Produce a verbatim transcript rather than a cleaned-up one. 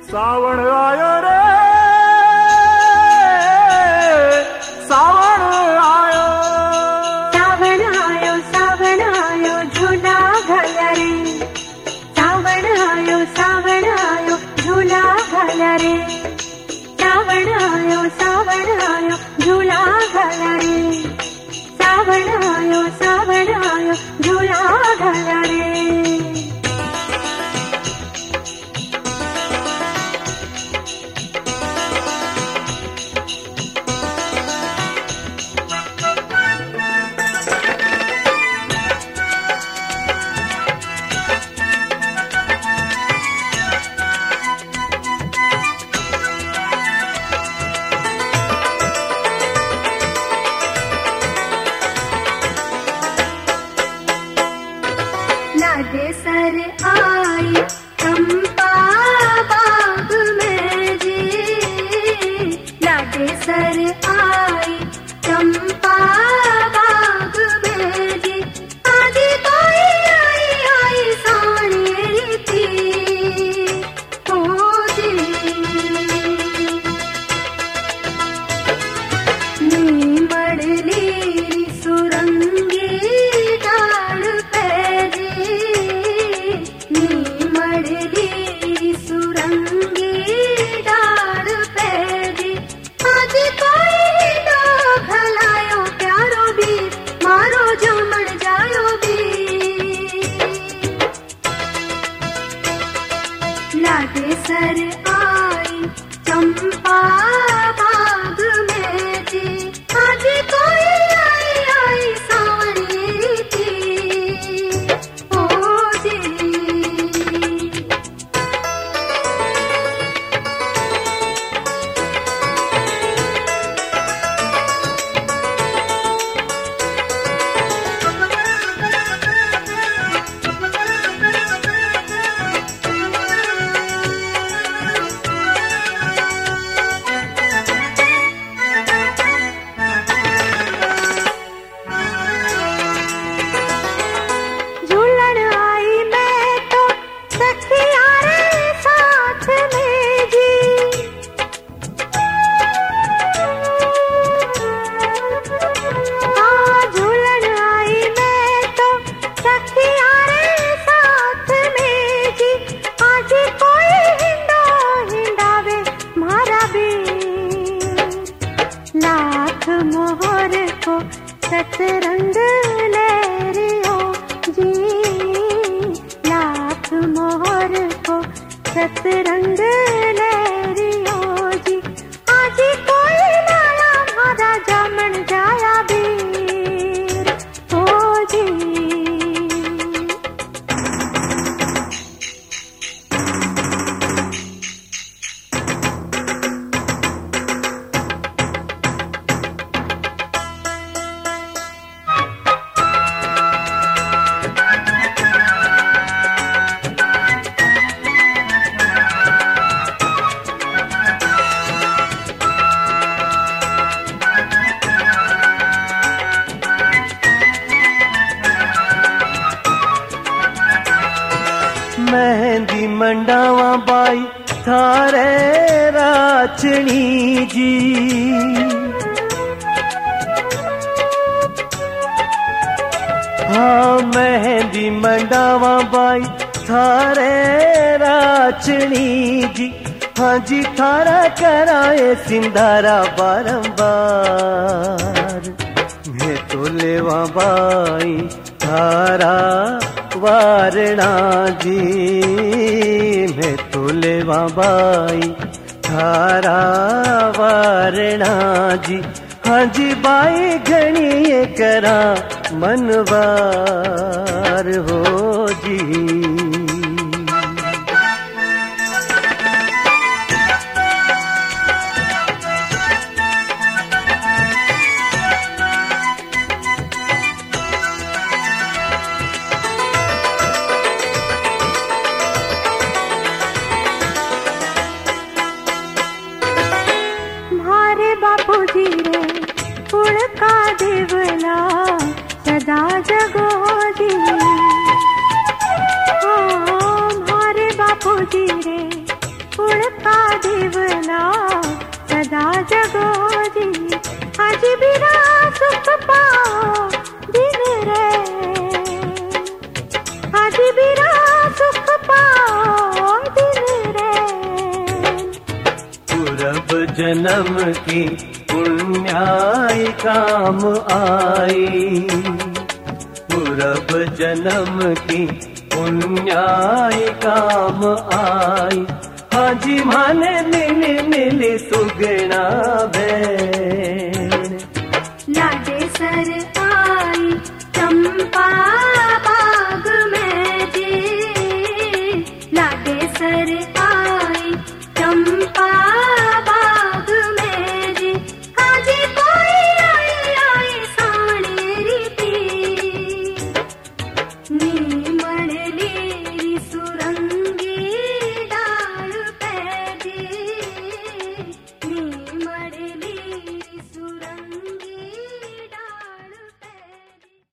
सावण आयो रे सावण आयो सावण आयो सावण आयो झूला घाला रे सावण आयो सावण आयो झूला घाला रे सावण आयो सावण आयो झूला घाला रे सावण आयो सावण आयो झूला घाला रे लाडे सर आई चंपा बाग में जी लाडे सर आई चंपा बाग में जी आज कोई आई आई साड़ी थी ओ जी नी मड़ली सुरंगी डाल पे मड़ली सुरंगी डाल पे जी आज कोई तो भलायो प्यारो भी मारो जो मर जायो भी लाडे सर आई चंपा बाग में जी आज कोई आई आई साड़ी थी ओ जी मोहर को सतरंग ले रियो जी लाख मोहर को सतरंग ले रियो जी आज कोई लाया मारा जामन जाया बीर ओ जी मेहंदी मंडावा बाई थारे राचनी जी हाँ मेहंदी मंडावा बाई थारे राचनी जी हाँ जी थारा कराए सिंधारा बारंबार मैं तो लेवा बाई थारा वारणा जी मैं तो लेवा बाई थारा वारणा जी हाँ जी बाई घणी ये करा मनवार हो जी बापूजी रे उड़का देवला सदा जगो जी जन्म की पुण्याई काम आई, पूरब जन्म की पुण्याई काम आई। हाँ जी माने मिली मिली सुगना ban, Lade sir I Champa